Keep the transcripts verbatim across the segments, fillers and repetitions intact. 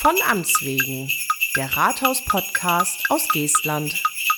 Von Amts wegen, der Rathaus-Podcast aus Geestland.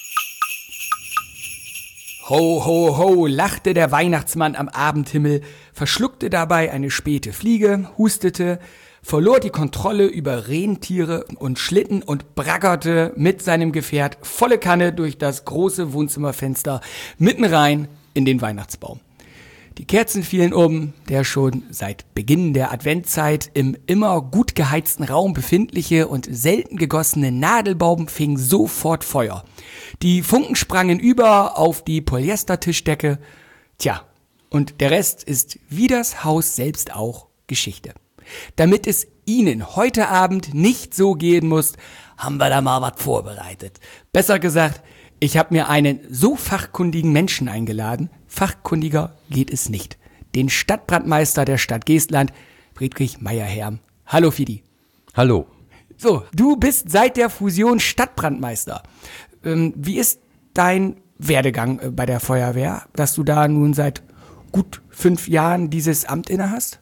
Ho, ho, ho, lachte der Weihnachtsmann am Abendhimmel, verschluckte dabei eine späte Fliege, hustete, verlor die Kontrolle über Rentiere und Schlitten und braggerte mit seinem Gefährt volle Kanne durch das große Wohnzimmerfenster mitten rein in den Weihnachtsbaum. Die Kerzen fielen um, der schon seit Beginn der Adventzeit im immer gut geheizten Raum befindliche und selten gegossene Nadelbaum fing sofort Feuer. Die Funken sprangen über auf die Polyestertischdecke. Tja, und der Rest ist wie das Haus selbst auch Geschichte. Damit es Ihnen heute Abend nicht so gehen muss, haben wir da mal was vorbereitet. Besser gesagt, ich habe mir einen so fachkundigen Menschen eingeladen, fachkundiger geht es nicht, den Stadtbrandmeister der Stadt Geestland, Friedrich Meyer-Herm. Hallo Fidi. Hallo. So, du bist seit der Fusion Stadtbrandmeister. Ähm, wie ist dein Werdegang äh, bei der Feuerwehr, dass du da nun seit gut fünf Jahren dieses Amt inne hast?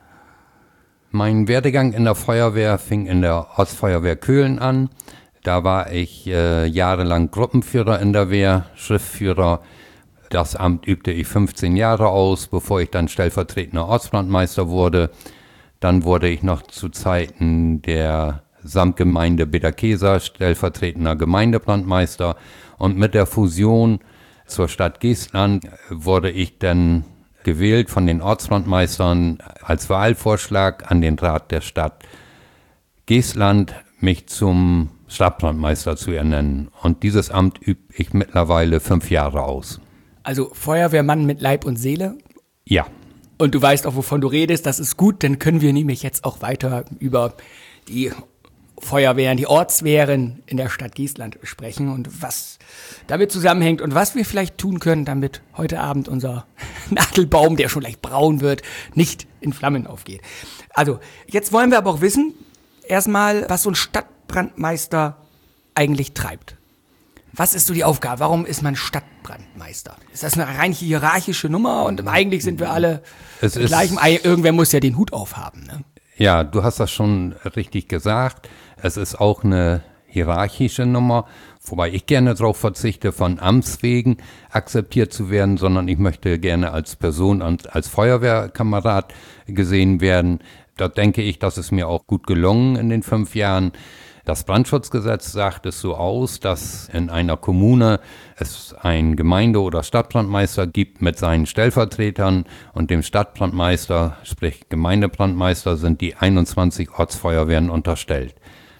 Mein Werdegang in der Feuerwehr fing in der Ortsfeuerwehr Köhlen an. Da war ich äh, jahrelang Gruppenführer in der Wehr, Schriftführer. Das Amt übte ich fünfzehn Jahre aus, bevor ich dann stellvertretender Ortsbrandmeister wurde. Dann wurde ich noch zu Zeiten der Samtgemeinde Bederkesa stellvertretender Gemeindebrandmeister. Und mit der Fusion zur Stadt Geestland wurde ich dann gewählt von den Ortsbrandmeistern als Wahlvorschlag an den Rat der Stadt Geestland, mich zum Stadtbrandmeister zu ernennen. Und dieses Amt übe ich mittlerweile fünf Jahre aus. Also Feuerwehrmann mit Leib und Seele? Ja. Und du weißt auch, wovon du redest, das ist gut, dann können wir nämlich jetzt auch weiter über die Feuerwehren, die Ortswehren in der Stadt Geestland sprechen und was damit zusammenhängt und was wir vielleicht tun können, damit heute Abend unser Nadelbaum, der schon leicht braun wird, nicht in Flammen aufgeht. Also, jetzt wollen wir aber auch wissen, erstmal, was so ein Stadtbrandmeister eigentlich treibt. Was ist so die Aufgabe? Warum ist man Stadtbrandmeister? Ist das eine rein hierarchische Nummer und eigentlich sind wir alle es ist, gleich? Irgendwer muss ja den Hut aufhaben, ne? Ja, du hast das schon richtig gesagt. Es ist auch eine hierarchische Nummer, wobei ich gerne darauf verzichte, von Amts wegen akzeptiert zu werden, sondern ich möchte gerne als Person und als Feuerwehrkamerad gesehen werden. Da denke ich, das ist mir auch gut gelungen in den fünf Jahren. Das Brandschutzgesetz sagt es so aus, dass in einer Kommune es einen Gemeinde- oder Stadtbrandmeister gibt mit seinen Stellvertretern und dem Stadtbrandmeister, sprich Gemeindebrandmeister, sind die einundzwanzig Ortsfeuerwehren unterstellt.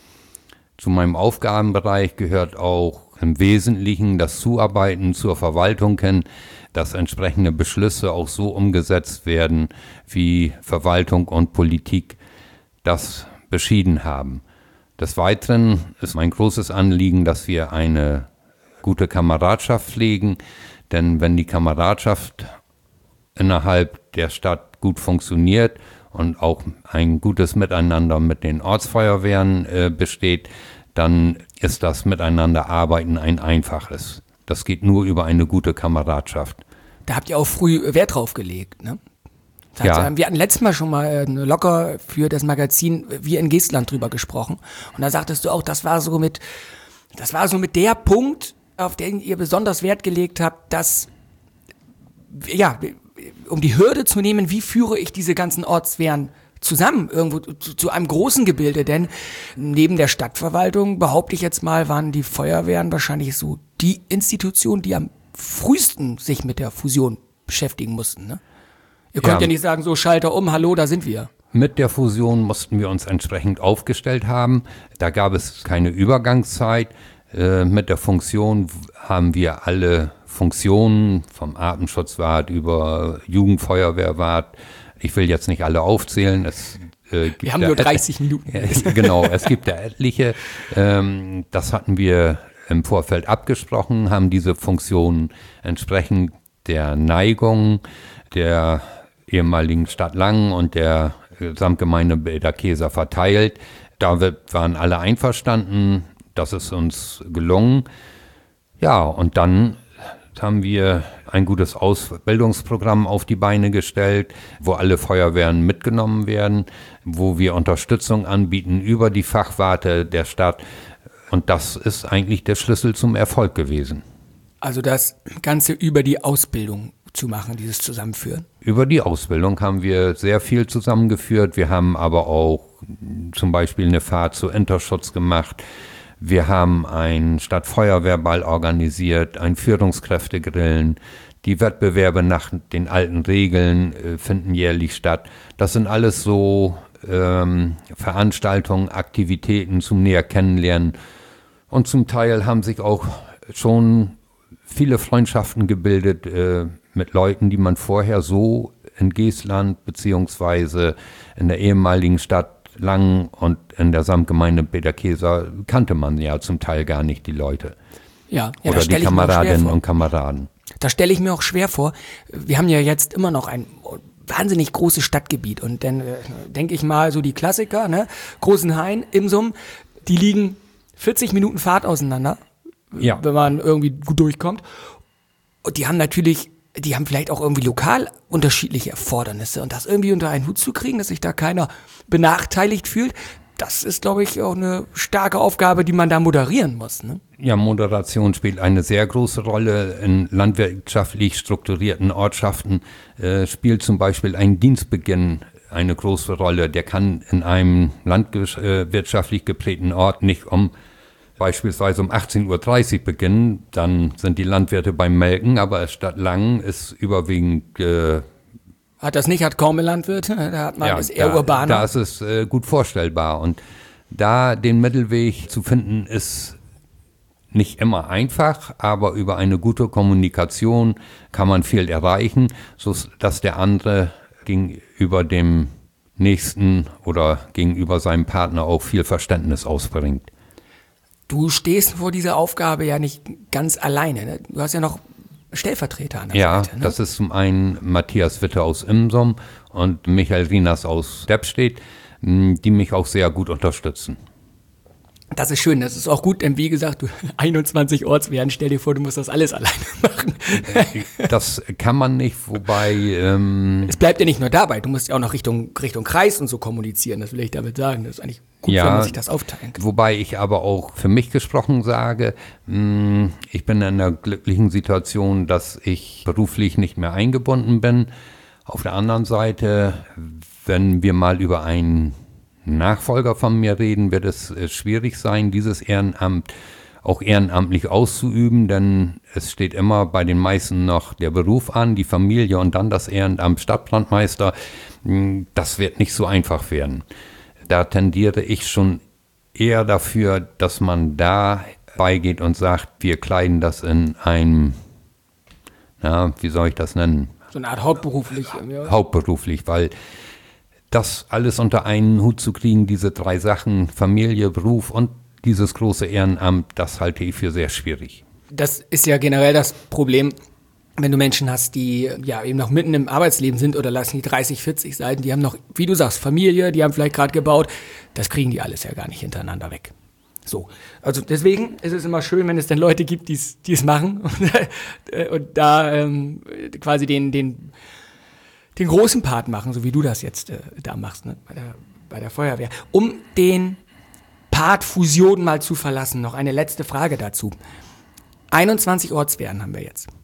Zu meinem Aufgabenbereich gehört auch im Wesentlichen das Zuarbeiten zur Verwaltung hin, dass entsprechende Beschlüsse auch so umgesetzt werden, wie Verwaltung und Politik das beschieden haben. Des Weiteren ist mein großes Anliegen, dass wir eine gute Kameradschaft pflegen, denn wenn die Kameradschaft innerhalb der Stadt gut funktioniert und auch ein gutes Miteinander mit den Ortsfeuerwehren äh, besteht, dann ist das Miteinanderarbeiten ein einfaches. Das geht nur über eine gute Kameradschaft. Da habt ihr auch früh Wert drauf gelegt, ne? Das Ja. hat, wir hatten letztes Mal schon mal äh, locker für das Magazin Wir in Geestland drüber gesprochen. Und da sagtest du auch, das war so mit, das war so mit der Punkt, auf den ihr besonders Wert gelegt habt, dass, ja, um die Hürde zu nehmen, wie führe ich diese ganzen Ortswehren zusammen, irgendwo zu, zu einem großen Gebilde, denn neben der Stadtverwaltung, behaupte ich jetzt mal, waren die Feuerwehren wahrscheinlich so die Institution, die am frühesten sich mit der Fusion beschäftigen mussten, ne? Ihr könnt ja. ja nicht sagen, so Schalter um, hallo, da sind wir. Mit der Fusion mussten wir uns entsprechend aufgestellt haben. Da gab es keine Übergangszeit. Äh, mit der Funktion haben wir alle Funktionen, vom Atemschutzwart über Jugendfeuerwehrwart. Ich will jetzt nicht alle aufzählen. Es, äh, gibt wir haben nur dreißig Minuten. Genau, es gibt da etliche. Ähm, das hatten wir im Vorfeld abgesprochen, haben diese Funktionen entsprechend der Neigung der ehemaligen Stadt Langen und der Samtgemeinde Bederkesa verteilt. Da waren alle einverstanden, das ist uns gelungen. Ja, und dann haben wir ein gutes Ausbildungsprogramm auf die Beine gestellt, wo alle Feuerwehren mitgenommen werden, wo wir Unterstützung anbieten über die Fachwarte der Stadt. Und das ist eigentlich der Schlüssel zum Erfolg gewesen. Also das Ganze über die Ausbildung zu machen, dieses Zusammenführen? Über die Ausbildung haben wir sehr viel zusammengeführt. Wir haben aber auch zum Beispiel eine Fahrt zu Interschutz gemacht. Wir haben einen Stadtfeuerwehrball organisiert, ein Führungskräftegrillen. Die Wettbewerbe nach den alten Regeln äh, finden jährlich statt. Das sind alles so ähm, Veranstaltungen, Aktivitäten zum näher kennenlernen. Und zum Teil haben sich auch schon viele Freundschaften gebildet äh, mit Leuten, die man vorher so in Geestland beziehungsweise in der ehemaligen Stadt Langen und in der Samtgemeinde Bederkesa kannte man ja zum Teil gar nicht die Leute. Ja, ja, oder die Kameradinnen und Kameraden. Da stelle ich mir auch schwer vor. Wir haben ja jetzt immer noch ein wahnsinnig großes Stadtgebiet und dann äh, denke ich mal so die Klassiker, ne? Großenhain, Imsum, die liegen vierzig Minuten Fahrt auseinander, ja. wenn man irgendwie gut durchkommt. Und die haben natürlich, die haben vielleicht auch irgendwie lokal unterschiedliche Erfordernisse und das irgendwie unter einen Hut zu kriegen, dass sich da keiner benachteiligt fühlt, das ist, glaube ich, auch eine starke Aufgabe, die man da moderieren muss. Ne? Ja, Moderation spielt eine sehr große Rolle. In landwirtschaftlich strukturierten Ortschaften äh, spielt zum Beispiel ein Dienstbeginn eine große Rolle. Der kann in einem landwirtschaftlich geprägten Ort nicht um beispielsweise um achtzehn Uhr dreißig beginnen, dann sind die Landwirte beim Melken, aber Stadt Langen ist überwiegend äh, Hat das nicht, hat kaum Landwirte, da hat man, ja, ist eher da, urbaner. Da ist es äh, gut vorstellbar und da den Mittelweg zu finden ist nicht immer einfach, aber über eine gute Kommunikation kann man viel erreichen, so dass der andere gegenüber dem Nächsten oder gegenüber seinem Partner auch viel Verständnis ausbringt. Du stehst vor dieser Aufgabe ja nicht ganz alleine, ne? Du hast ja noch Stellvertreter an der ja, Seite. Ja, ne? Das ist zum einen Matthias Witte aus Imsum und Michael Rienas aus Deppstedt, die mich auch sehr gut unterstützen. Das ist schön, das ist auch gut, denn wie gesagt, du einundzwanzig Ortswehren, stell dir vor, du musst das alles alleine machen. Das kann man nicht, wobei... Ähm, es bleibt ja nicht nur dabei, du musst ja auch noch Richtung, Richtung Kreis und so kommunizieren, das will ich damit sagen. Das ist eigentlich gut, ja, wenn man sich das aufteilen kann. Wobei ich aber auch für mich gesprochen sage, mh, ich bin in einer glücklichen Situation, dass ich beruflich nicht mehr eingebunden bin. Auf der anderen Seite, wenn wir mal über einen Nachfolger von mir reden, wird es äh, schwierig sein, dieses Ehrenamt auch ehrenamtlich auszuüben, denn es steht immer bei den meisten noch der Beruf an, die Familie und dann das Ehrenamt Stadtbrandmeister. Das wird nicht so einfach werden. Da tendiere ich schon eher dafür, dass man da beigeht und sagt, wir kleiden das in ein, na, wie soll ich das nennen? So eine Art hauptberuflich. Ja. Hauptberuflich, weil das alles unter einen Hut zu kriegen, diese drei Sachen, Familie, Beruf und dieses große Ehrenamt, das halte ich für sehr schwierig. Das ist ja generell das Problem, wenn du Menschen hast, die ja eben noch mitten im Arbeitsleben sind oder lassen die dreißig, vierzig Seiten, die haben noch, wie du sagst, Familie, die haben vielleicht gerade gebaut, das kriegen die alles ja gar nicht hintereinander weg. So, also deswegen ist es immer schön, wenn es dann Leute gibt, die es machen und, und da ähm, quasi den, den den großen Part machen, so wie du das jetzt äh, da machst, ne? bei, der, bei der Feuerwehr. Um den Part Fusion mal zu verlassen, noch eine letzte Frage dazu. einundzwanzig Ortswehren haben wir jetzt.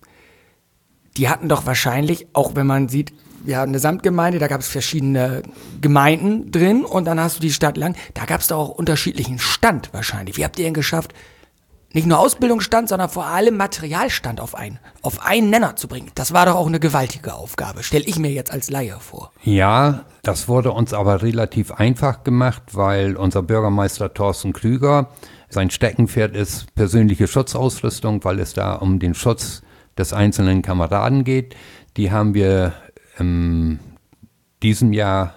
Die hatten doch wahrscheinlich, auch wenn man sieht, wir haben eine Samtgemeinde, da gab es verschiedene Gemeinden drin und dann hast du die Stadt Langen, da gab es doch auch unterschiedlichen Stand wahrscheinlich. Wie habt ihr denn geschafft, nicht nur Ausbildungsstand, sondern vor allem Materialstand auf einen, auf einen Nenner zu bringen? Das war doch auch eine gewaltige Aufgabe, stelle ich mir jetzt als Laie vor. Ja, das wurde uns aber relativ einfach gemacht, weil unser Bürgermeister Thorsten Krüger, sein Steckenpferd ist persönliche Schutzausrüstung, weil es da um den Schutz des einzelnen Kameraden geht. Die haben wir in diesem Jahr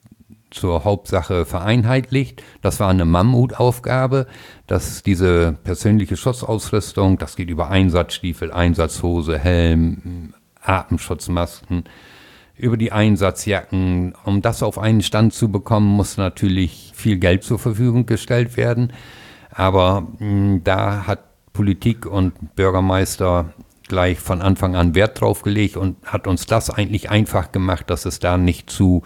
zur Hauptsache vereinheitlicht. Das war eine Mammutaufgabe, dass diese persönliche Schutzausrüstung, das geht über Einsatzstiefel, Einsatzhose, Helm, Atemschutzmasken, über die Einsatzjacken. Um das auf einen Stand zu bekommen, muss natürlich viel Geld zur Verfügung gestellt werden. Aber mh, da hat Politik und Bürgermeister gleich von Anfang an Wert drauf gelegt und hat uns das eigentlich einfach gemacht, dass es da nicht zu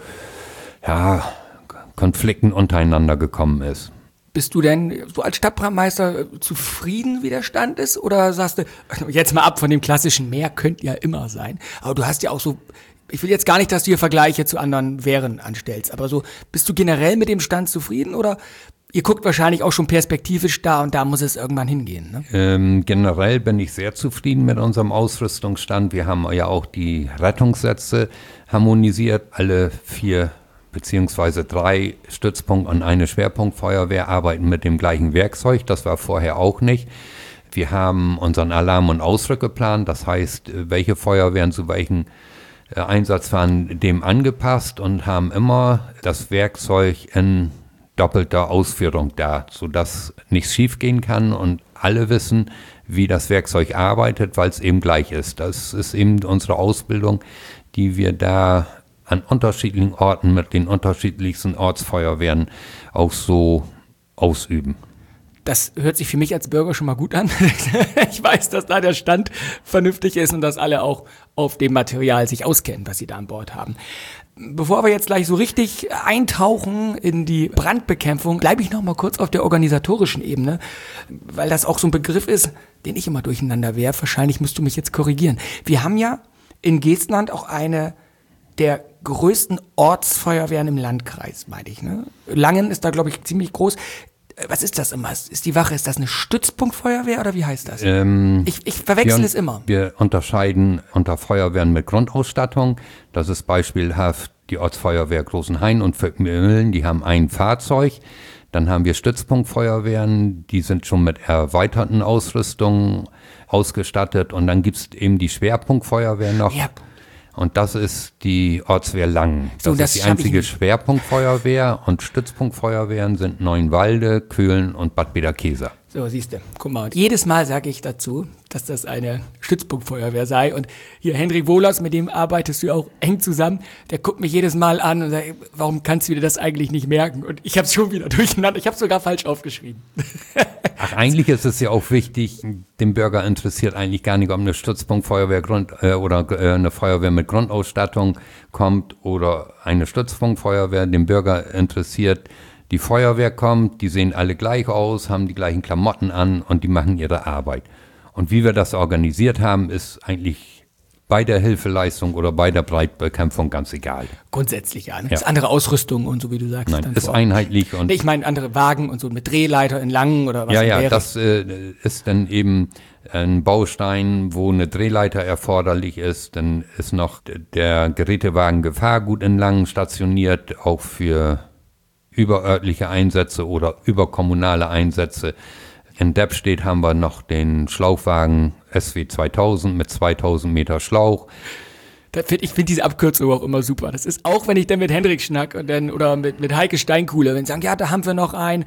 ja, Konflikten untereinander gekommen ist. Bist du denn so als Stadtbrandmeister zufrieden, wie der Stand ist? Oder sagst du, jetzt mal ab von dem klassischen, mehr könnte ja immer sein. Aber du hast ja auch so, ich will jetzt gar nicht, dass du hier Vergleiche zu anderen Wehren anstellst, aber so, bist du generell mit dem Stand zufrieden oder ihr guckt wahrscheinlich auch schon perspektivisch da und da muss es irgendwann hingehen, ne? Ähm, generell bin ich sehr zufrieden mit unserem Ausrüstungsstand. Wir haben ja auch die Rettungssätze harmonisiert, alle vier beziehungsweise drei Stützpunkt- und eine Schwerpunktfeuerwehr arbeiten mit dem gleichen Werkzeug. Das war vorher auch nicht. Wir haben unseren Alarm- und Ausrückeplan, das heißt, welche Feuerwehren zu welchen äh, Einsatz waren, dem angepasst und haben immer das Werkzeug in doppelter Ausführung da, sodass nichts schiefgehen kann und alle wissen, wie das Werkzeug arbeitet, weil es eben gleich ist. Das ist eben unsere Ausbildung, die wir da an unterschiedlichen Orten mit den unterschiedlichsten Ortsfeuerwehren auch so ausüben. Das hört sich für mich als Bürger schon mal gut an. Ich weiß, dass da der Stand vernünftig ist und dass alle auch auf dem Material sich auskennen, was sie da an Bord haben. Bevor wir jetzt gleich so richtig eintauchen in die Brandbekämpfung, bleibe ich noch mal kurz auf der organisatorischen Ebene, weil das auch so ein Begriff ist, den ich immer durcheinander werfe. Wahrscheinlich musst du mich jetzt korrigieren. Wir haben ja in Geestland auch eine der größten Ortsfeuerwehren im Landkreis, meine ich. Ne? Langen ist da, glaube ich, ziemlich groß. Was ist das immer? Ist die Wache, ist das eine Stützpunktfeuerwehr oder wie heißt das? Ähm, ich, ich verwechsel wir, es immer. Wir unterscheiden unter Feuerwehren mit Grundausstattung. Das ist beispielhaft die Ortsfeuerwehr Großenhain und Vöckmühlen, die haben ein Fahrzeug. Dann haben wir Stützpunktfeuerwehren, die sind schon mit erweiterten Ausrüstungen ausgestattet. Und dann gibt es eben die Schwerpunktfeuerwehr noch. Ja. Und das ist die Ortswehr Langen. Das, so, das ist die einzige Schwerpunktfeuerwehr und Stützpunktfeuerwehren sind Neuenwalde, Köhlen und Bad Bederkesa. So, siehst du, guck mal. Jedes Mal sage ich dazu, dass das eine Stützpunktfeuerwehr sei. Und hier Henrik Wohlers, mit dem arbeitest du auch eng zusammen, der guckt mich jedes Mal an und sagt, warum kannst du dir das eigentlich nicht merken? Und ich habe es schon wieder durcheinander, ich habe es sogar falsch aufgeschrieben. Ach, eigentlich ist es ja auch wichtig, den Bürger interessiert eigentlich gar nicht, ob eine Stützpunktfeuerwehr Grund, äh, oder äh, eine Feuerwehr mit Grundausstattung kommt oder eine Stützpunktfeuerwehr. Den Bürger interessiert, die Feuerwehr kommt, die sehen alle gleich aus, haben die gleichen Klamotten an und die machen ihre Arbeit. Und wie wir das organisiert haben, ist eigentlich bei der Hilfeleistung oder bei der Brandbekämpfung ganz egal. Grundsätzlich ja. Ne? Ja. Ist andere Ausrüstung und so, wie du sagst. Nein, ist einheitlich. Und ich meine andere Wagen und so mit Drehleiter in Langen oder was. Ja, ja, wäre. das äh, ist dann eben ein Baustein, wo eine Drehleiter erforderlich ist. Dann ist noch der Gerätewagen Gefahrgut in Langen stationiert, auch für überörtliche Einsätze oder überkommunale Einsätze. In Deppstedt haben wir noch den Schlauchwagen S W zweitausend mit zweitausend Meter Schlauch. Find, ich finde diese Abkürzung auch immer super. Das ist auch, wenn ich dann mit Hendrik schnack und dann, oder mit, mit Heike Steinkuhle, wenn sie sagen, ja, da haben wir noch einen.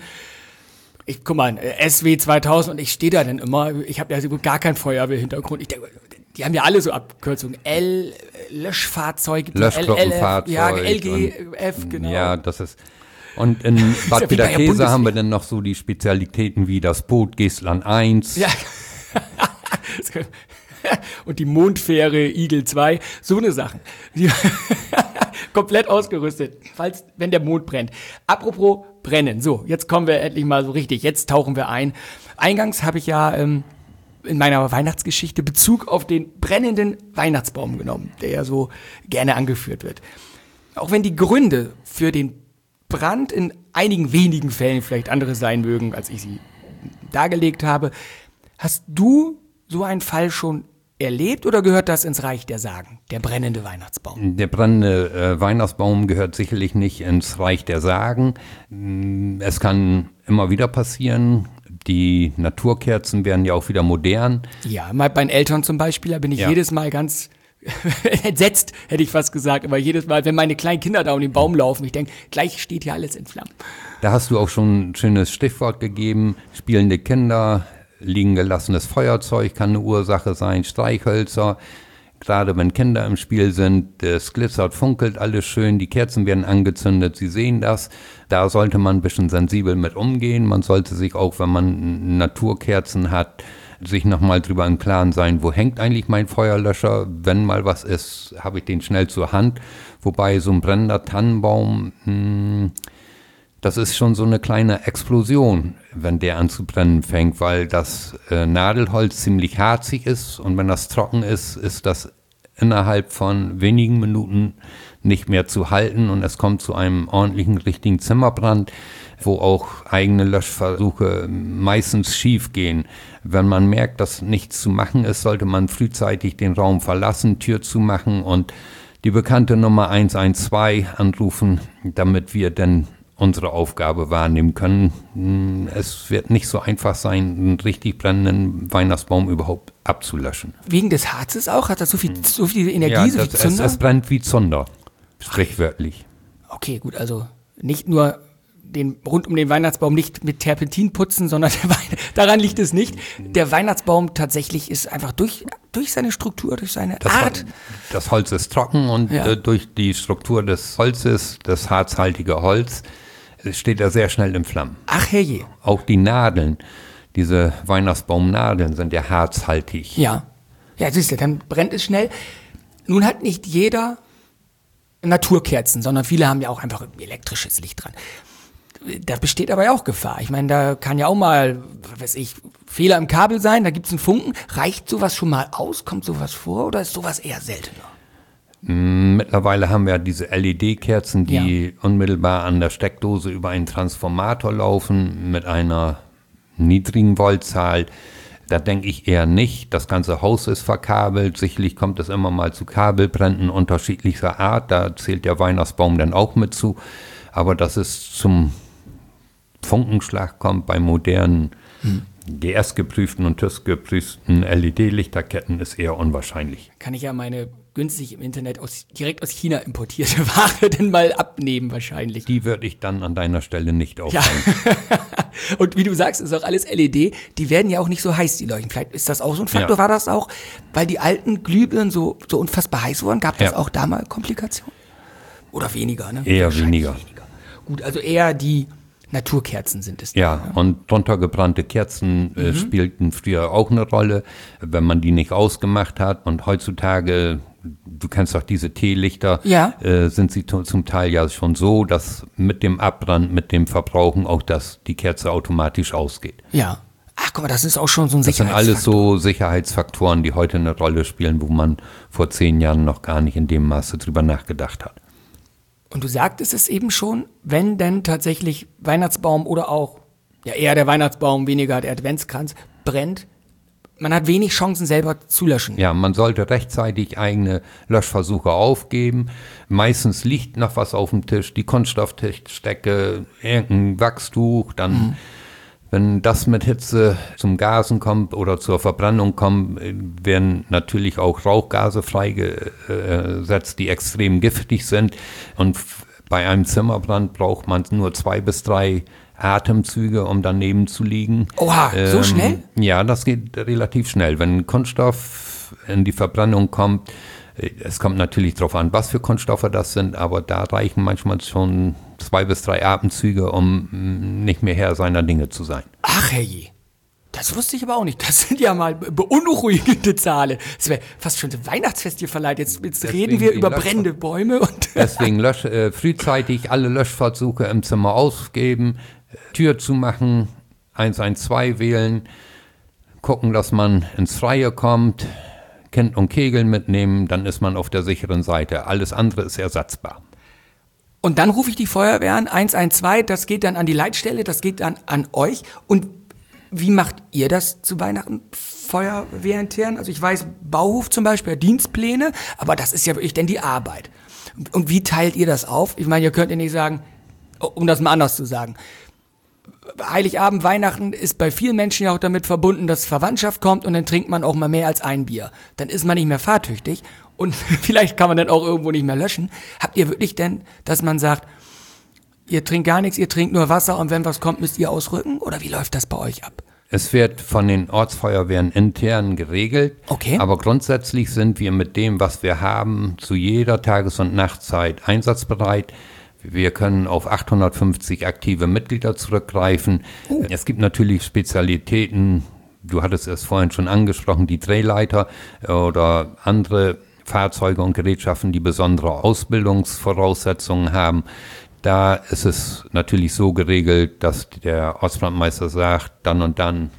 Ich, guck mal, S W zweitausend und ich stehe da dann immer, ich habe ja gar keinen Feuerwehrhintergrund. Ich denke, die haben ja alle so Abkürzungen. L, Löschfahrzeug, Löschgruppenfahrzeug. Ja, L G F, genau. Ja, das ist... Und in Bad Bederkesa haben wir dann noch so die Spezialitäten wie das Boot Geestland eins. Ja. Und die Mondfähre Igel zwei, so eine Sache. Komplett ausgerüstet, falls, wenn der Mond brennt. Apropos brennen, so, jetzt kommen wir endlich mal so richtig, jetzt tauchen wir ein. Eingangs habe ich ja ähm, in meiner Weihnachtsgeschichte Bezug auf den brennenden Weihnachtsbaum genommen, der ja so gerne angeführt wird. Auch wenn die Gründe für den Brand in einigen wenigen Fällen vielleicht andere sein mögen, als ich sie dargelegt habe. Hast du so einen Fall schon erlebt oder gehört das ins Reich der Sagen, der brennende Weihnachtsbaum? Der brennende äh, Weihnachtsbaum gehört sicherlich nicht ins Reich der Sagen. Es kann immer wieder passieren. Die Naturkerzen werden ja auch wieder modern. Ja, bei meinen Eltern zum Beispiel, da bin ich ja. jedes Mal ganz entsetzt, hätte ich fast gesagt, aber jedes Mal, wenn meine kleinen Kinder da um den Baum laufen, ich denke, gleich steht hier alles in Flammen. Da hast du auch schon ein schönes Stichwort gegeben, spielende Kinder, liegen gelassenes Feuerzeug kann eine Ursache sein, Streichhölzer, gerade wenn Kinder im Spiel sind, es glitzert, funkelt alles schön, die Kerzen werden angezündet, sie sehen das, da sollte man ein bisschen sensibel mit umgehen, man sollte sich auch, wenn man Naturkerzen hat, sich nochmal drüber im Klaren sein, wo hängt eigentlich mein Feuerlöscher? Wenn mal was ist, habe ich den schnell zur Hand. Wobei so ein brennender Tannenbaum, mh, das ist schon so eine kleine Explosion, wenn der an zu brennen fängt, weil das äh, Nadelholz ziemlich harzig ist und wenn das trocken ist, ist das innerhalb von wenigen Minuten nicht mehr zu halten und es kommt zu einem ordentlichen, richtigen Zimmerbrand, wo auch eigene Löschversuche meistens schief gehen. Wenn man merkt, dass nichts zu machen ist, sollte man frühzeitig den Raum verlassen, Tür zumachen und die bekannte Nummer eins eins zwei anrufen, damit wir dann unsere Aufgabe wahrnehmen können. Es wird nicht so einfach sein, einen richtig brennenden Weihnachtsbaum überhaupt abzulöschen. Wegen des Harzes auch? Hat das so viel, so viel Energie, ja, so das, viel Zunder? Es, es brennt wie Zunder, sprichwörtlich. Okay, gut, also nicht nur den, rund um den Weihnachtsbaum nicht mit Terpentin putzen, sondern der Wein, daran liegt es nicht. Der Weihnachtsbaum tatsächlich ist einfach durch, durch seine Struktur, durch seine das, Art. Das Holz ist trocken und ja. äh, durch die Struktur des Holzes, das harzhaltige Holz, steht er sehr schnell in Flammen. Ach herrje. Auch die Nadeln, diese Weihnachtsbaumnadeln sind ja harzhaltig. Ja, ja, siehst du, dann brennt es schnell. Nun hat nicht jeder Naturkerzen, sondern viele haben ja auch einfach elektrisches Licht dran. Da besteht aber ja auch Gefahr. Ich meine, da kann ja auch mal, was weiß ich, Fehler im Kabel sein, da gibt es einen Funken. Reicht sowas schon mal aus? Kommt sowas vor oder ist sowas eher seltener? Mittlerweile haben wir ja diese L E D-Kerzen, die ja. unmittelbar an der Steckdose über einen Transformator laufen mit einer niedrigen Voltzahl. Da denke ich eher nicht. Das ganze Haus ist verkabelt. Sicherlich kommt es immer mal zu Kabelbränden unterschiedlicher Art. Da zählt der Weihnachtsbaum dann auch mit zu. Aber dass es zum Funkenschlag kommt bei modernen, hm. G S-geprüften und TÜV-geprüften L E D-Lichterketten, ist eher unwahrscheinlich. Kann ich ja meine günstig im Internet aus, direkt aus China importierte Ware dann mal abnehmen wahrscheinlich. Die würde ich dann an deiner Stelle nicht aufhängen. Ja. Und wie du sagst, ist auch alles L E D. Die werden ja auch nicht so heiß, die Leuchten. Vielleicht ist das auch so ein Faktor, ja. War das auch? Weil die alten Glühbirnen so, so unfassbar heiß wurden. Gab das ja. auch da mal Komplikationen? Oder weniger, ne? Eher weniger. weniger. Gut, also eher die Naturkerzen sind es. Ja, dann, ja. Und drunter gebrannte Kerzen äh, mhm. spielten früher auch eine Rolle, wenn man die nicht ausgemacht hat. Und heutzutage, du kennst doch diese Teelichter, ja. äh, sind sie t- zum Teil ja schon so, dass mit dem Abbrand, mit dem Verbrauchen auch das, die Kerze automatisch ausgeht. Ja. Ach, guck mal, das ist auch schon so ein Sicherheitsfaktor. Das sind alles so Sicherheitsfaktoren, die heute eine Rolle spielen, wo man vor zehn Jahren noch gar nicht in dem Maße drüber nachgedacht hat. Und du sagtest es eben schon, wenn denn tatsächlich Weihnachtsbaum oder auch, ja eher der Weihnachtsbaum, weniger der Adventskranz, brennt, man hat wenig Chancen selber zu löschen. Ja, man sollte rechtzeitig eigene Löschversuche aufgeben. Meistens liegt noch was auf dem Tisch, die Kunststofftischdecke, irgendein Wachstuch, dann... Mhm. Wenn das mit Hitze zum Gasen kommt oder zur Verbrennung kommt, werden natürlich auch Rauchgase freigesetzt, die extrem giftig sind. Und bei einem Zimmerbrand braucht man nur zwei bis drei Atemzüge, um daneben zu liegen. Oha, ähm, so schnell? Ja, das geht relativ schnell. Wenn Kunststoff in die Verbrennung kommt, es kommt natürlich darauf an, was für Kunststoffe das sind, aber da reichen manchmal schon zwei bis drei Atemzüge, um nicht mehr Herr seiner Dinge zu sein. Ach herrje, das wusste ich aber auch nicht. Das sind ja mal beunruhigende Zahlen. Das wäre fast schon ein Weihnachtsfest hier verleiht. Jetzt, jetzt reden wir über Lösch- brennende Bäume. Und Deswegen lösch, äh, frühzeitig alle Löschversuche im Zimmer ausgeben, Tür zumachen, eins eins zwei wählen, gucken, dass man ins Freie kommt, Kind und Kegel mitnehmen, dann ist man auf der sicheren Seite. Alles andere ist ersatzbar. Und dann rufe ich die Feuerwehr an, eins eins zwei, das geht dann an die Leitstelle, das geht dann an euch. Und wie macht ihr das zu Weihnachten, Feuerwehrintern? Also ich weiß, Bauhof zum Beispiel, Dienstpläne, aber das ist ja wirklich dann die Arbeit. Und, und wie teilt ihr das auf? Ich meine, ihr könnt ja nicht sagen, um das mal anders zu sagen, Heiligabend, Weihnachten ist bei vielen Menschen ja auch damit verbunden, dass Verwandtschaft kommt und dann trinkt man auch mal mehr als ein Bier. Dann ist man nicht mehr fahrtüchtig und vielleicht kann man dann auch irgendwo nicht mehr löschen. Habt ihr wirklich denn, dass man sagt, ihr trinkt gar nichts, ihr trinkt nur Wasser und wenn was kommt, müsst ihr ausrücken? Oder wie läuft das bei euch ab? Es wird von den Ortsfeuerwehren intern geregelt, okay. Aber grundsätzlich sind wir mit dem, was wir haben, zu jeder Tages- und Nachtzeit einsatzbereit. Wir können auf achthundertfünfzig aktive Mitglieder zurückgreifen. Uh. Es gibt natürlich Spezialitäten du hattest es vorhin schon angesprochen, die Drehleiter oder andere Fahrzeuge und Gerätschaften, die besondere Ausbildungsvoraussetzungen haben. Da ist es natürlich so geregelt, dass der Ortsbrandmeister sagt, dann und dann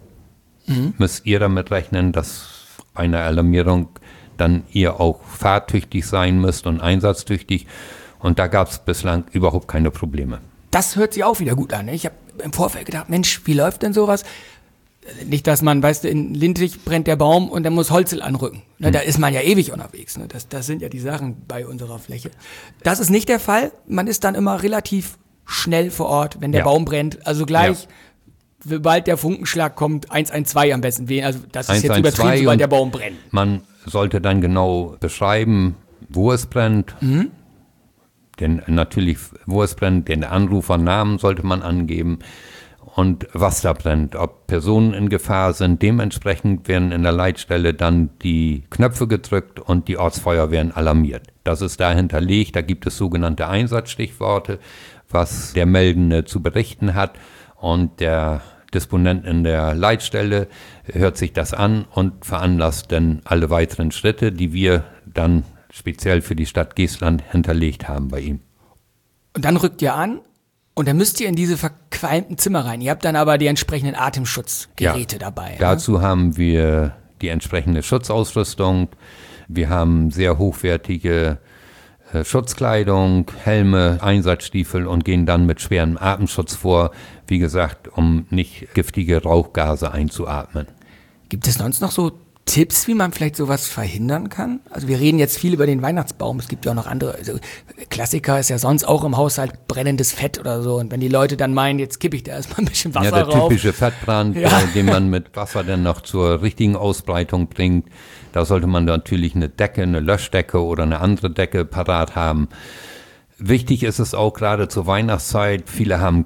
mhm. müsst ihr damit rechnen, dass bei einer Alarmierung dann ihr auch fahrtüchtig sein müsst und einsatzdüchtig. Und da gab es bislang überhaupt keine Probleme. Das hört sich auch wieder gut an. Ich habe im Vorfeld gedacht, Mensch, wie läuft denn sowas? Nicht, dass man, weißt du, in Lindwig brennt der Baum und dann muss Holzel anrücken. Ne, mhm. Da ist man ja ewig unterwegs. Ne? Das, das sind ja die Sachen bei unserer Fläche. Das ist nicht der Fall. Man ist dann immer relativ schnell vor Ort, wenn der ja. Baum brennt. Also gleich, ja. sobald der Funkenschlag kommt, eins eins zwei am besten wählen. Also das ist jetzt übertrieben, sobald der Baum brennt. Man sollte dann genau beschreiben, wo es brennt. Mhm. Denn natürlich, wo es brennt, den Anrufernamen sollte man angeben. Und was da brennt, ob Personen in Gefahr sind. Dementsprechend werden in der Leitstelle dann die Knöpfe gedrückt und die Ortsfeuerwehren alarmiert. Das ist da hinterlegt, da gibt es sogenannte Einsatzstichworte, was der Meldende zu berichten hat. Und der Disponent in der Leitstelle hört sich das an und veranlasst dann alle weiteren Schritte, die wir dann speziell für die Stadt Geestland hinterlegt haben bei ihm. Und dann rückt ihr an? Und dann müsst ihr in diese verqualmten Zimmer rein. Ihr habt dann aber die entsprechenden Atemschutzgeräte ja, dabei. Dazu ne? haben wir die entsprechende Schutzausrüstung. Wir haben sehr hochwertige äh, Schutzkleidung, Helme, Einsatzstiefel und gehen dann mit schwerem Atemschutz vor. Wie gesagt, um nicht giftige Rauchgase einzuatmen. Gibt es sonst noch so Tipps, wie man vielleicht sowas verhindern kann? Also wir reden jetzt viel über den Weihnachtsbaum, es gibt ja auch noch andere, also Klassiker ist ja sonst auch im Haushalt brennendes Fett oder so und wenn die Leute dann meinen, jetzt kippe ich da erstmal ein bisschen Wasser rauf. Ja, der typische Fettbrand, ja. äh, den man mit Wasser dann noch zur richtigen Ausbreitung bringt, da sollte man natürlich eine Decke, eine Löschdecke oder eine andere Decke parat haben. Wichtig ist es auch gerade zur Weihnachtszeit, viele haben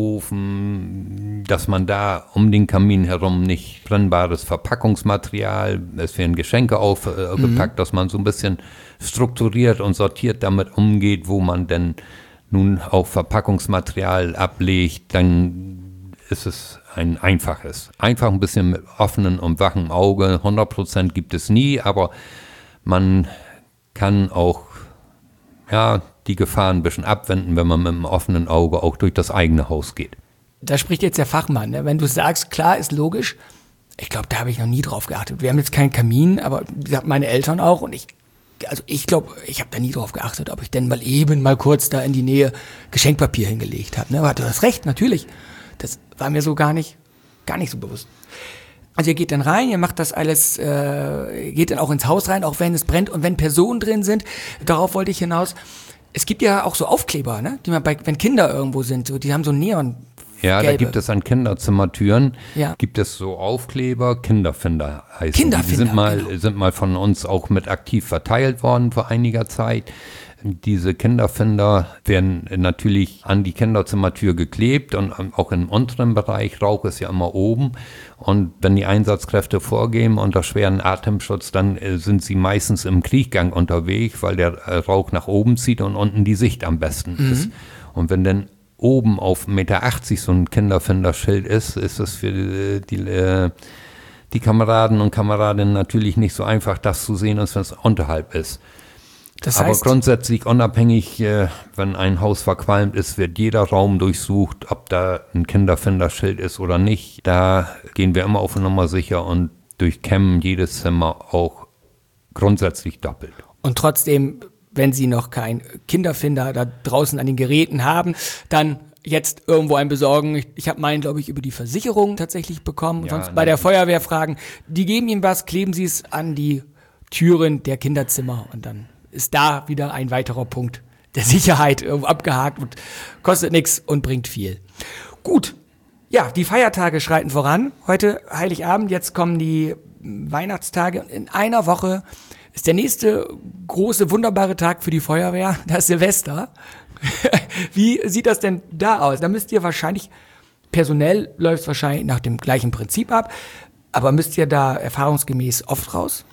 Kaminofen, dass man da um den Kamin herum nicht brennbares Verpackungsmaterial, es werden Geschenke aufgepackt, mhm. dass man so ein bisschen strukturiert und sortiert damit umgeht, wo man denn nun auch Verpackungsmaterial ablegt, dann ist es ein einfaches. Einfach ein bisschen mit offenem und wachem Auge, hundert Prozent gibt es nie, aber man kann auch, ja, die Gefahren ein bisschen abwenden, wenn man mit einem offenen Auge auch durch das eigene Haus geht. Da spricht jetzt der Fachmann. Ne? Wenn du sagst, klar, ist logisch. Ich glaube, da habe ich noch nie drauf geachtet. Wir haben jetzt keinen Kamin, aber wie gesagt, meine Eltern auch. Und ich, also ich glaube, ich habe da nie drauf geachtet, ob ich denn mal eben mal kurz da in die Nähe Geschenkpapier hingelegt habe. Ne? Aber du hast recht, natürlich. Das war mir so gar nicht, gar nicht so bewusst. Also ihr geht dann rein, ihr macht das alles, äh, geht dann auch ins Haus rein, auch wenn es brennt und wenn Personen drin sind. Darauf wollte ich hinaus. Es gibt ja auch so Aufkleber, ne? Die man bei, wenn Kinder irgendwo sind, so, die haben so Neon. Ja, gelbe. Da gibt es an Kinderzimmertüren, ja. gibt es so Aufkleber, Kinderfinder heißen Kinderfinder, die. Die sind mal, genau. sind mal von uns auch mit aktiv verteilt worden vor einiger Zeit. Diese Kinderfinder werden natürlich an die Kinderzimmertür geklebt und auch im unteren Bereich, Rauch ist ja immer oben. Und wenn die Einsatzkräfte vorgehen unter schweren Atemschutz, dann sind sie meistens im Kriechgang unterwegs, weil der Rauch nach oben zieht und unten die Sicht am besten mhm. ist. Und wenn dann oben auf eins Komma achtzig Meter so ein Kinderfinderschild ist, ist es für die, die, die Kameraden und Kameradinnen natürlich nicht so einfach, das zu sehen, als wenn es unterhalb ist. Das heißt, aber grundsätzlich unabhängig, äh, wenn ein Haus verqualmt ist, wird jeder Raum durchsucht, ob da ein Kinderfinderschild ist oder nicht. Da gehen wir immer auf Nummer sicher und durchkämmen jedes Zimmer auch grundsätzlich doppelt. Und trotzdem, wenn Sie noch keinen Kinderfinder da draußen an den Geräten haben, dann jetzt irgendwo einen besorgen. Ich, ich habe meinen, glaube ich, über die Versicherung tatsächlich bekommen. Ja, sonst bei der Feuerwehr fragen. Die geben Ihnen was, kleben Sie es an die Türen der Kinderzimmer und dann ist da wieder ein weiterer Punkt der Sicherheit irgendwo abgehakt und kostet nichts und bringt viel. Gut, ja, die Feiertage schreiten voran. Heute Heiligabend, jetzt kommen die Weihnachtstage. In einer Woche ist der nächste große, wunderbare Tag für die Feuerwehr, das ist Silvester. Wie sieht das denn da aus? Da müsst ihr wahrscheinlich, personell läuft es wahrscheinlich nach dem gleichen Prinzip ab, aber müsst ihr da erfahrungsgemäß oft raus?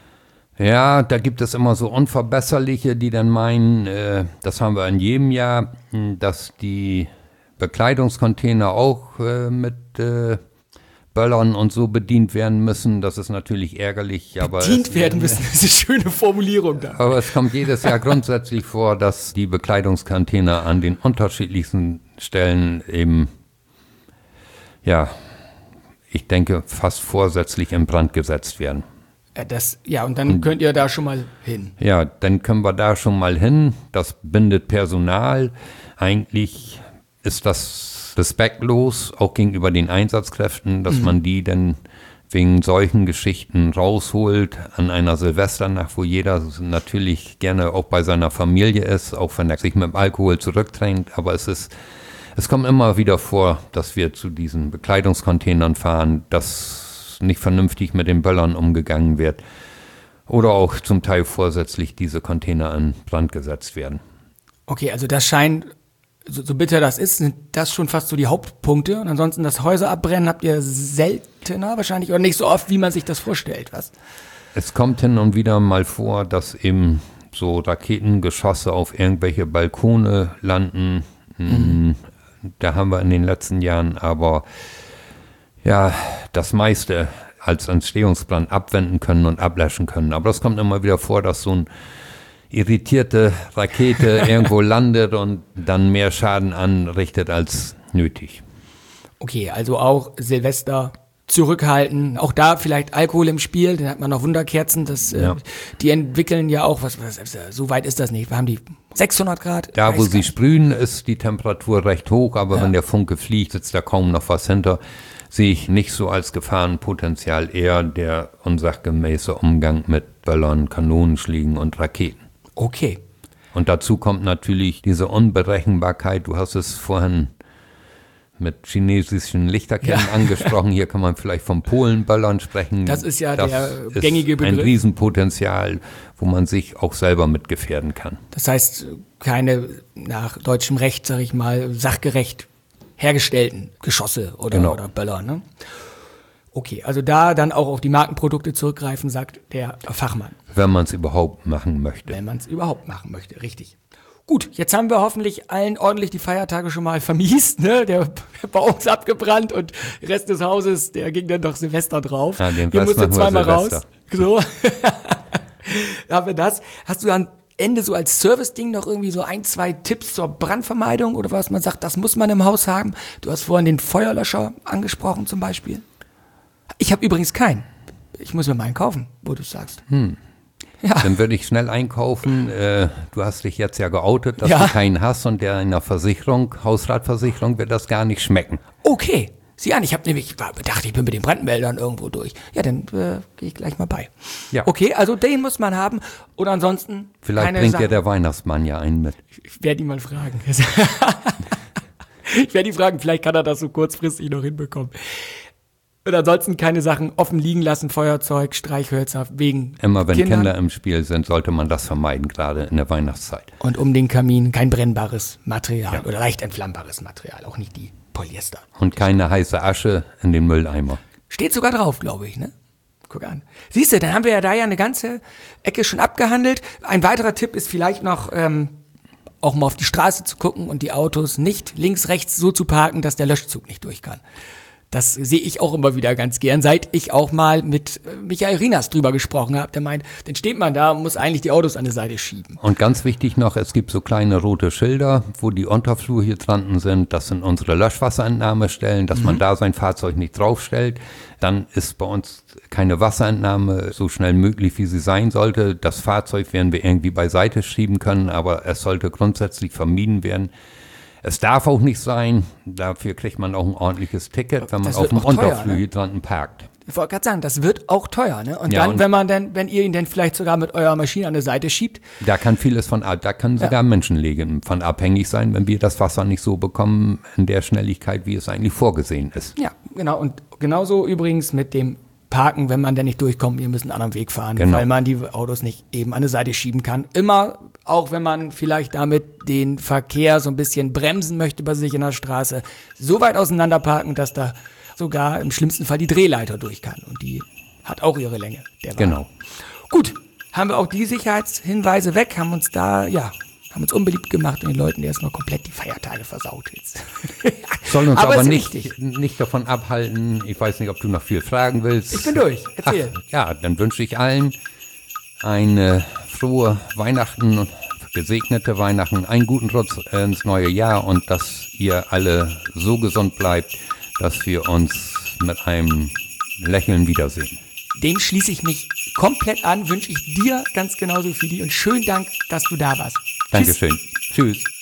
Ja, da gibt es immer so Unverbesserliche, die dann meinen, äh, das haben wir in jedem Jahr, dass die Bekleidungscontainer auch äh, mit äh, Böllern und so bedient werden müssen. Das ist natürlich ärgerlich. Aber bedient es, werden müssen, das ist eine schöne Formulierung da. Aber es kommt jedes Jahr grundsätzlich vor, dass die Bekleidungscontainer an den unterschiedlichsten Stellen eben, ja, ich denke, fast vorsätzlich in Brand gesetzt werden. Ja, das, ja, und dann könnt ihr da schon mal hin. Ja, dann können wir da schon mal hin. Das bindet Personal. Eigentlich ist das respektlos, auch gegenüber den Einsatzkräften, dass mhm. man die dann wegen solchen Geschichten rausholt an einer Silvesternacht, wo jeder natürlich gerne auch bei seiner Familie ist, auch wenn er sich mit dem Alkohol zurückdrängt. Aber es ist, es kommt immer wieder vor, dass wir zu diesen Bekleidungscontainern fahren, dass nicht vernünftig mit den Böllern umgegangen wird oder auch zum Teil vorsätzlich diese Container an Brand gesetzt werden. Okay, also das scheint, so, so bitter das ist, sind das schon fast so die Hauptpunkte. Und ansonsten das Häuser abbrennen habt ihr seltener wahrscheinlich oder nicht so oft, wie man sich das vorstellt, was? Es kommt hin und wieder mal vor, dass eben so Raketengeschosse auf irgendwelche Balkone landen. Mhm. Da haben wir in den letzten Jahren aber ja, das meiste als Entstehungsbrand abwenden können und ablöschen können. Aber das kommt immer wieder vor, dass so eine irritierte Rakete irgendwo landet und dann mehr Schaden anrichtet als nötig. Okay, also auch Silvester zurückhalten. Auch da vielleicht Alkohol im Spiel, dann hat man noch Wunderkerzen. Das, ja. äh, die entwickeln ja auch, was, was so weit ist das nicht. Wir haben die sechshundert Grad. Da, wo sie sprühen, ist die Temperatur recht hoch, aber ja. wenn der Funke fliegt, sitzt da kaum noch was hinter. Sehe ich nicht so als Gefahrenpotenzial, eher der unsachgemäße Umgang mit Böllern, Kanonenschlägen und Raketen. Okay. Und dazu kommt natürlich diese Unberechenbarkeit. Du hast es vorhin mit chinesischen Lichterketten ja. angesprochen. Hier kann man vielleicht vom Polenböllern sprechen. Das ist ja das der ist gängige Begriff. Ein Riesenpotenzial, wo man sich auch selber mit gefährden kann. Das heißt, keine nach deutschem Recht, sage ich mal, sachgerecht hergestellten Geschosse oder, genau. oder Böller. Ne? Okay, also da dann auch auf die Markenprodukte zurückgreifen, sagt der Fachmann. Wenn man es überhaupt machen möchte. Wenn man es überhaupt machen möchte, richtig. Gut, jetzt haben wir hoffentlich allen ordentlich die Feiertage schon mal vermiest. Ne? Der Baum ist abgebrannt und der Rest des Hauses, der ging dann doch Silvester drauf. Ja, den Hier musst du zweimal Silvester. raus. So. Haben wir das. Hast du dann Ende so als Service-Ding noch irgendwie so ein, zwei Tipps zur Brandvermeidung oder was man sagt, das muss man im Haus haben? Du hast vorhin den Feuerlöscher angesprochen zum Beispiel. Ich habe übrigens keinen. Ich muss mir mal einen kaufen, wo du es sagst. Hm. Ja. Dann würde ich schnell einkaufen. Äh, du hast dich jetzt ja geoutet, dass ja. du keinen hast und der in der Versicherung, Hausratversicherung, wird das gar nicht schmecken. Okay. Sieh an, ich habe nämlich gedacht, ich bin mit den Brandmeldern irgendwo durch. Ja, dann äh, gehe ich gleich mal bei. Ja. Okay, also den muss man haben. Oder ansonsten Vielleicht keine bringt Sachen. dir der Weihnachtsmann ja einen mit. Ich werde ihn mal fragen. Ich werde ihn fragen, vielleicht kann er das so kurzfristig noch hinbekommen. Und ansonsten keine Sachen offen liegen lassen, Feuerzeug, Streichhölzer, wegen Immer wenn Kindern. Kinder im Spiel sind, sollte man das vermeiden, gerade in der Weihnachtszeit. Und um den Kamin kein brennbares Material Ja. oder leicht entflammbares Material, auch nicht die Polyester. Und keine heiße Asche in den Mülleimer. Steht sogar drauf, glaube ich, ne? Guck an. Siehst du, dann haben wir ja da ja eine ganze Ecke schon abgehandelt. Ein weiterer Tipp ist vielleicht noch, ähm, auch mal auf die Straße zu gucken und die Autos nicht links, rechts so zu parken, dass der Löschzug nicht durch kann. Das sehe ich auch immer wieder ganz gern, seit ich auch mal mit Michael Rinas drüber gesprochen habe. Der meint, dann steht man da und muss eigentlich die Autos an die Seite schieben. Und ganz wichtig noch, es gibt so kleine rote Schilder, wo die Unterflurhydranten sind. Das sind unsere Löschwasserentnahmestellen, dass mhm. man da sein Fahrzeug nicht draufstellt. Dann ist bei uns keine Wasserentnahme so schnell möglich, wie sie sein sollte. Das Fahrzeug werden wir irgendwie beiseite schieben können, aber es sollte grundsätzlich vermieden werden. Es darf auch nicht sein, dafür kriegt man auch ein ordentliches Ticket, wenn man auf dem Unterflurhydranten ne? parkt. Ich wollte gerade sagen, das wird auch teuer, ne? Und ja, dann, und wenn man denn, wenn ihr ihn dann vielleicht sogar mit eurer Maschine an der Seite schiebt. Da kann vieles von ab, da können sogar ja. Menschenleben von abhängig sein, wenn wir das Wasser nicht so bekommen in der Schnelligkeit, wie es eigentlich vorgesehen ist. Ja, genau. Und genauso übrigens mit dem Parken, wenn man da nicht durchkommt, wir müssen einen anderen Weg fahren, genau. weil man die Autos nicht eben an der Seite schieben kann. Immer, auch wenn man vielleicht damit den Verkehr so ein bisschen bremsen möchte bei sich in der Straße, so weit auseinander parken, dass da sogar im schlimmsten Fall die Drehleiter durch kann. Und die hat auch ihre Länge. Der genau. Gut, haben wir auch die Sicherheitshinweise weg, haben uns da, ja, haben uns unbeliebt gemacht und den Leuten erstmal komplett die Feiertage versaut jetzt. Soll uns aber aber, ist nicht, richtig. nicht davon abhalten. Ich weiß nicht, ob du noch viel fragen willst. Ich bin durch. Erzähl. Ach, ja, dann wünsche ich allen eine frohe Weihnachten und gesegnete Weihnachten, einen guten Rutsch ins neue Jahr und dass ihr alle so gesund bleibt, dass wir uns mit einem Lächeln wiedersehen. Dem schließe ich mich komplett an, wünsche ich dir ganz genauso viel und schönen Dank, dass du da warst. Dankeschön. Tschüss.